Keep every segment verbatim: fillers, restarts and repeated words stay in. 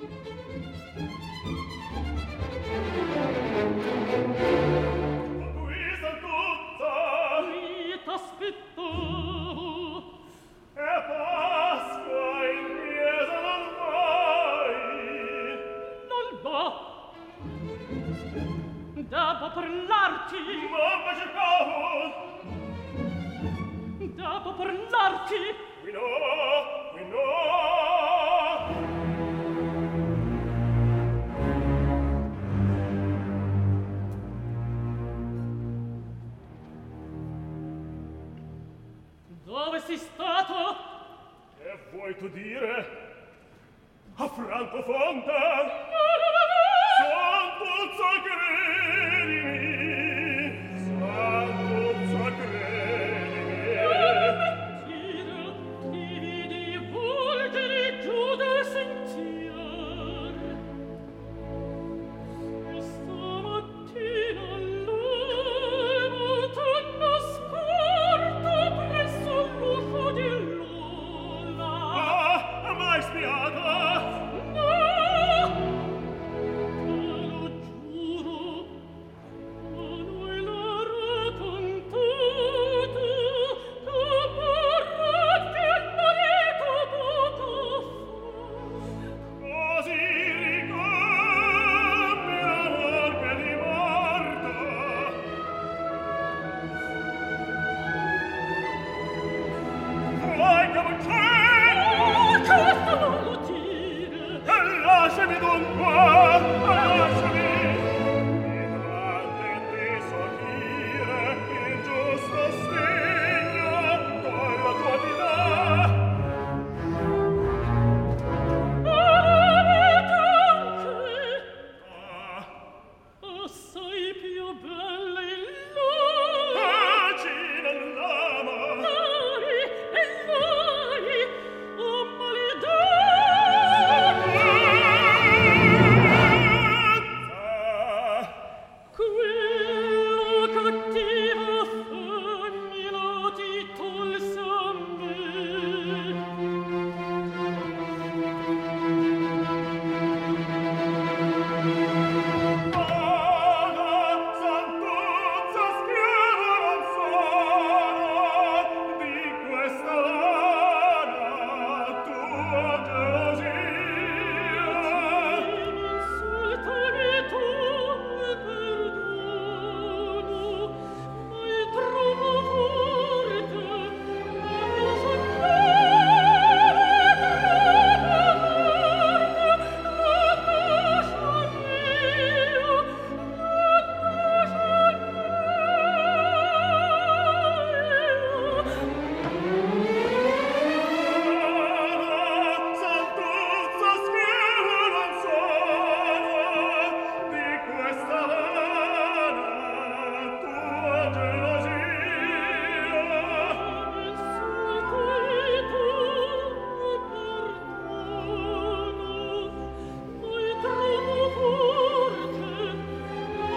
Devo parlarti. Mamma cercavo. Devo parlarti. Qui no, qui no. Dove sei stato? Che vuoi tu dire? A Francofonte? Santuzza, credimi, Santuzza, credimi. Tira, ti vidi volgere giù del sentier. E stamattina l'alba t'hanno sporto presso l'uscio di Lola. Ah, mai spiata? No! Te lo giuro, a noi l'ha raccontato, caparra che il marito poco fa. Così ricambi l'amor che di morta. Vuoi che m'uccida? Questo non lo dire! E lasciami dunque, lasciami. Mi tratta in te sortire il giusto stegno con la tua pietà. Avete anche Ah, assai più belle in lui! pagina l'ama. Mari e mari, oh maledetta! Quello cattivo femmino ti tolse a me. Santuzza, schiavo non sono di questa vana tua gelosia. Insultami tu e perdono, ma è troppo forte, la mia sognare, troppo forte, Santuzza, schiavo non sono di questa vana tua gelosia. insultami tu e perdono, ma è troppo forte, la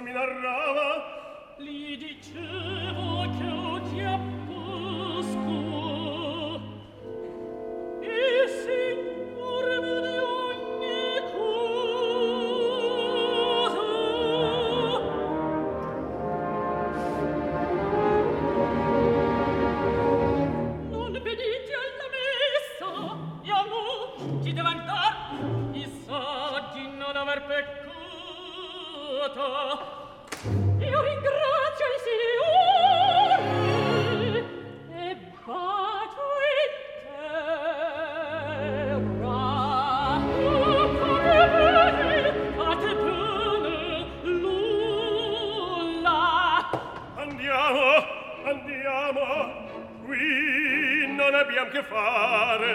mi narrava? Gli dicevo che oggi a Pasqua il Signore vede ogni cosa. Non venite alla messa, e a mo' ci deve andar, i saggi non aver peccato. Io ringrazio il Signore e bacio in terra. Oh, come vedi, fate bene nulla. Andiamo, andiamo, qui non abbiamo che fare.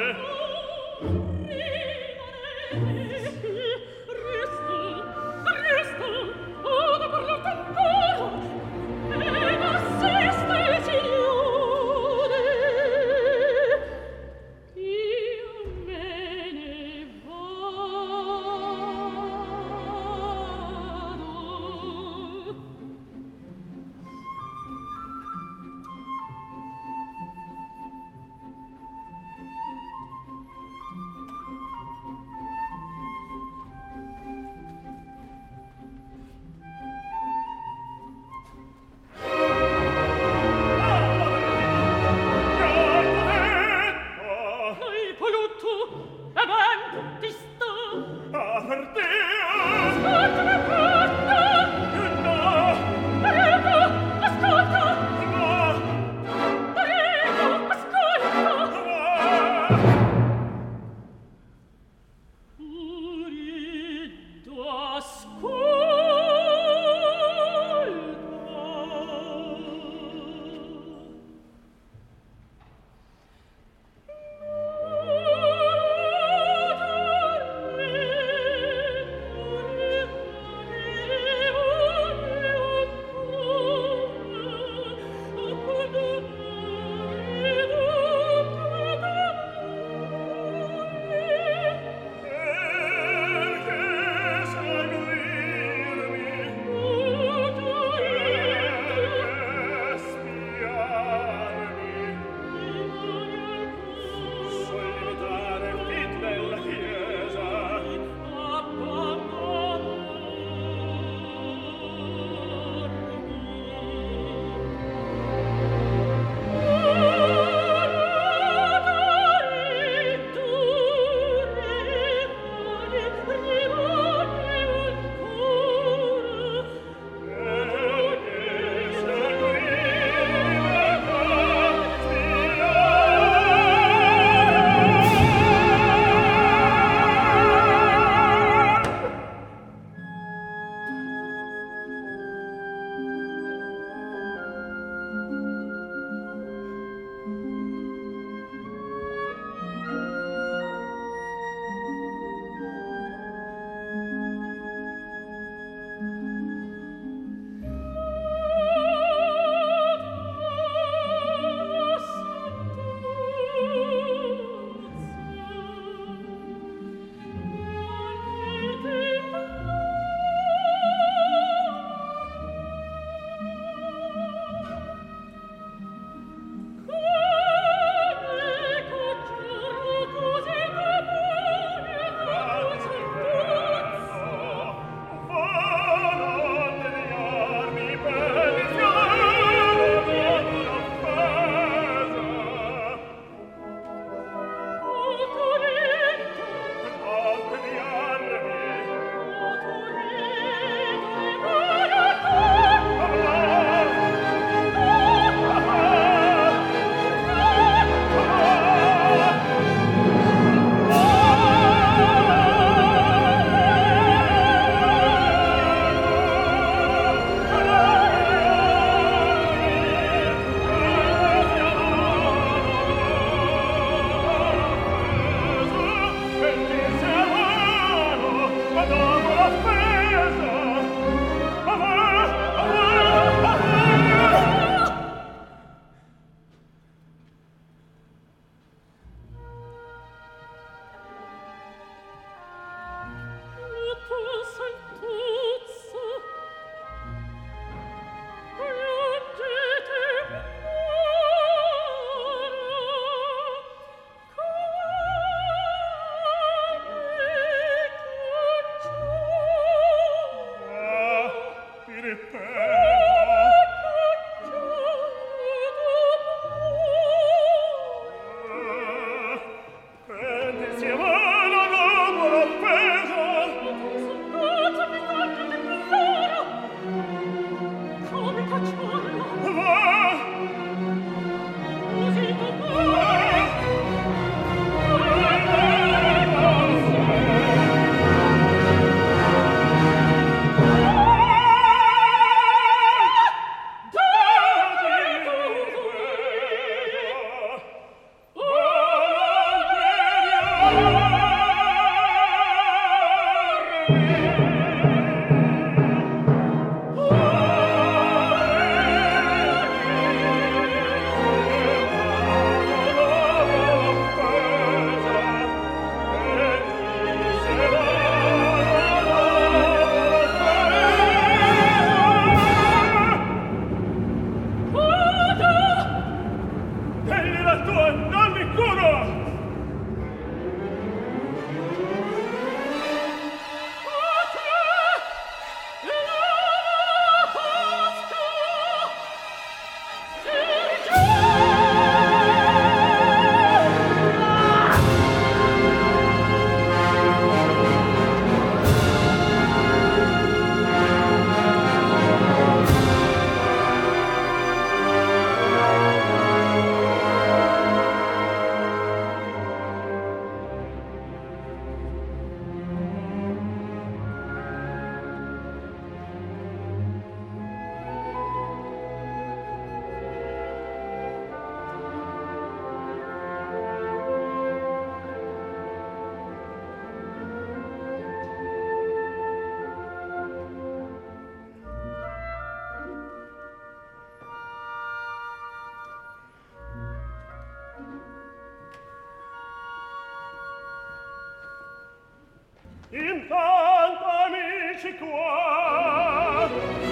Intanto amici qua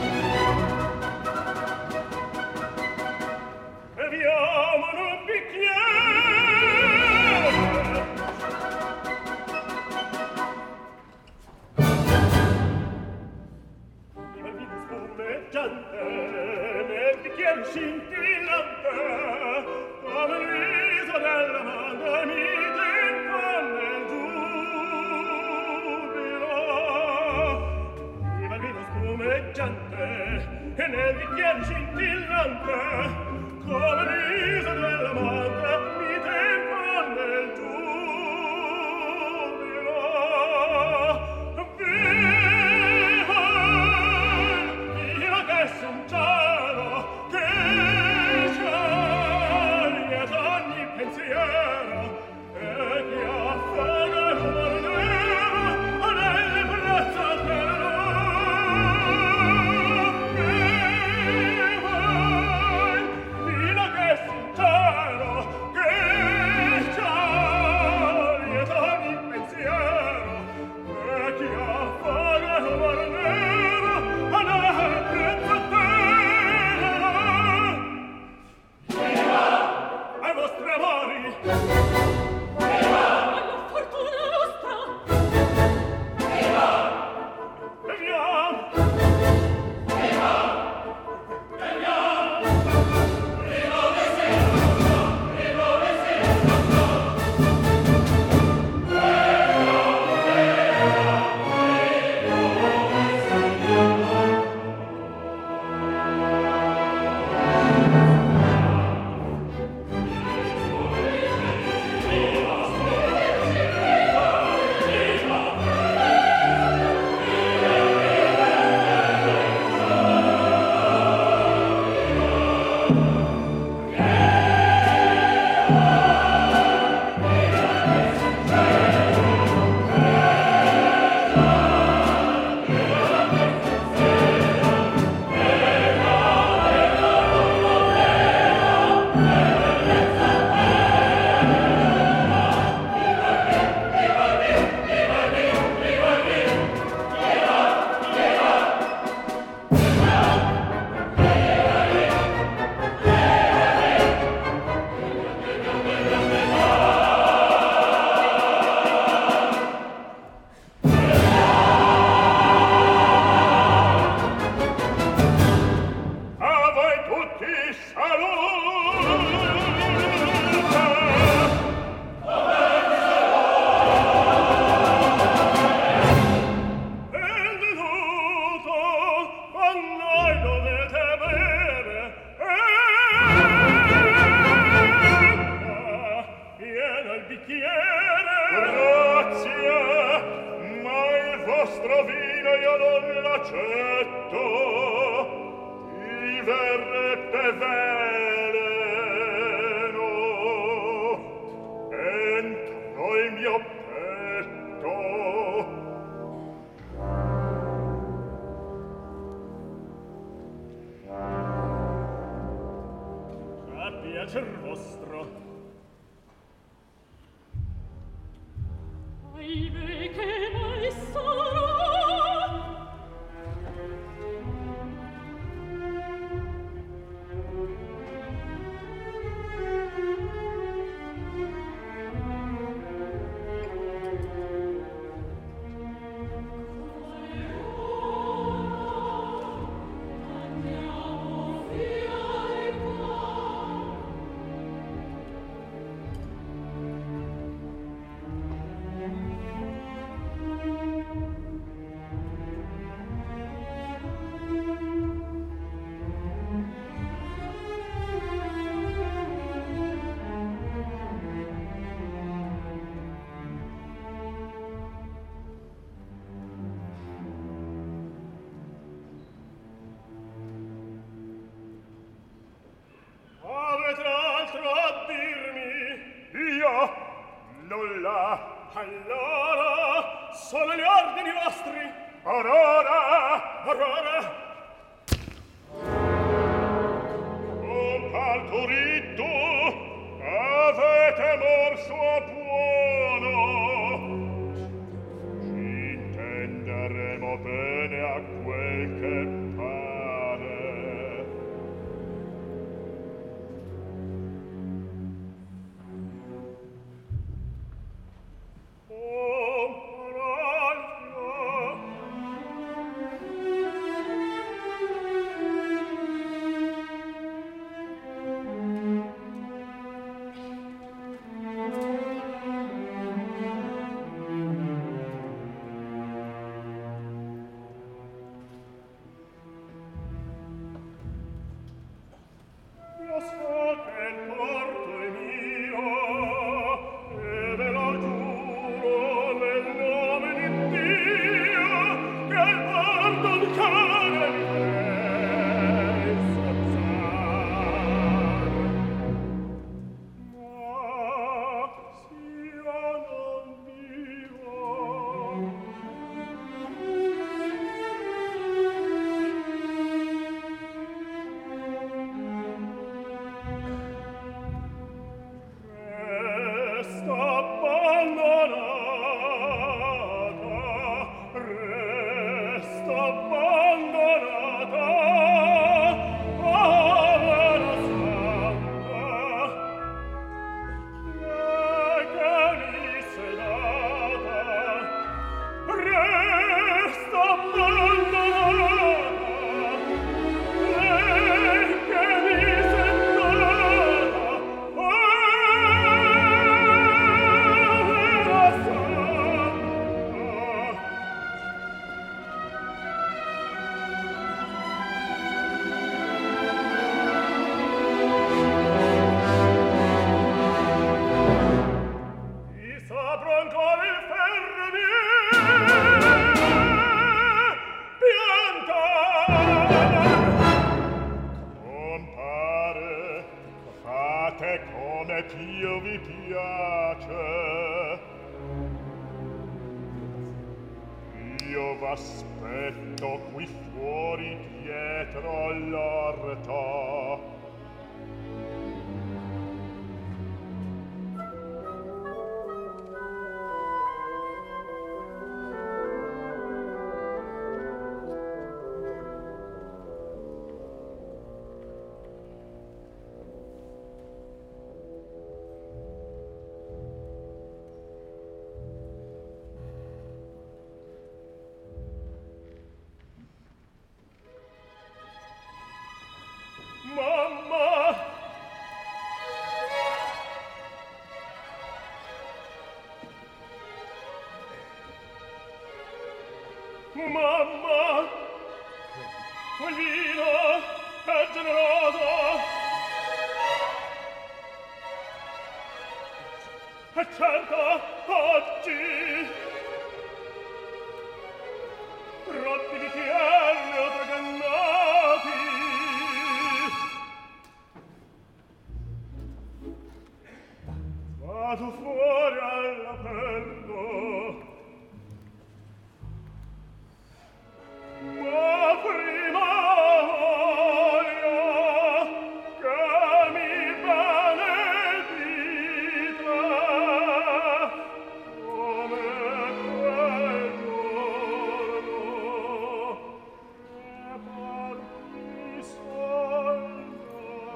beviamo un bicchiere viva il vino spumeggiante nel bicchiere scintillante come il viso della mandamite infonde il giubilo viva il vino spumeggiante e nel bicchiere scintillante come il viso della mandamite infonde il giubilo viva viva che son cielo che scioglie d'ogni pensiero e che affoga l'umor nero nelle braccia della viva viva che son cielo che scioglie d'ogni pensiero e che affoga l'umor nero nelle braccia della ai vostri amori alla fortuna nostra beviamo a voi tutti salute benvenuto con noi dovete bere ecco pieno il bicchiere grazie ma il vostro vino io non l'accetto mi verrebbe veleno entro il mio petto a piacer vostro ahimè che mai sarà nulla. Allora, sono gli ordini vostri. Aurora, Aurora. Con partorito avete morso a buono. Mamma, quel vino è generoso. E certo, oggi, rotti di tierre o tragannati, vado fuori all'aperto. Ma prima voglio che mi benedica come quel giorno che parti soldato.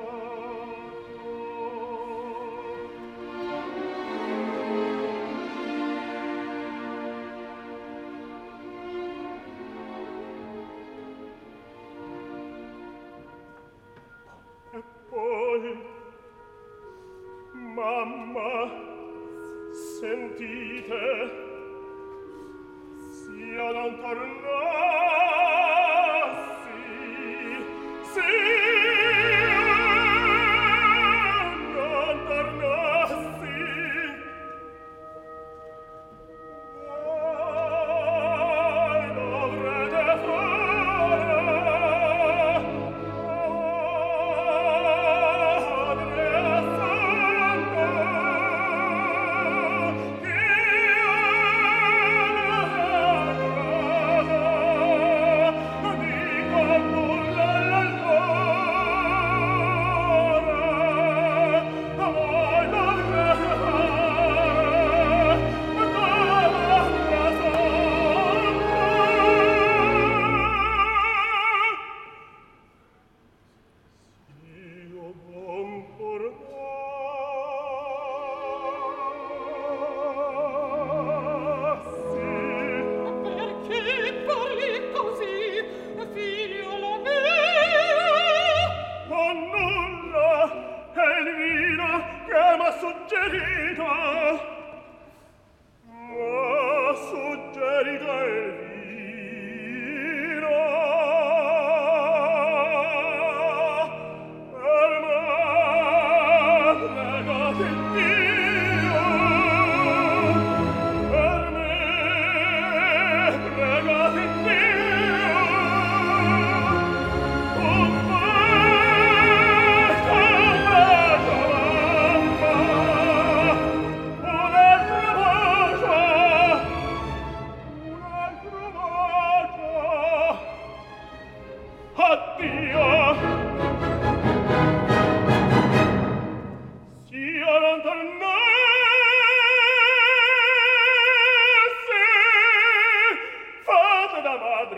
E poi, mamma, sentite, s'io non tornassi, s'io non tornassi, voi dovrete fare. Oh,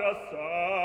assai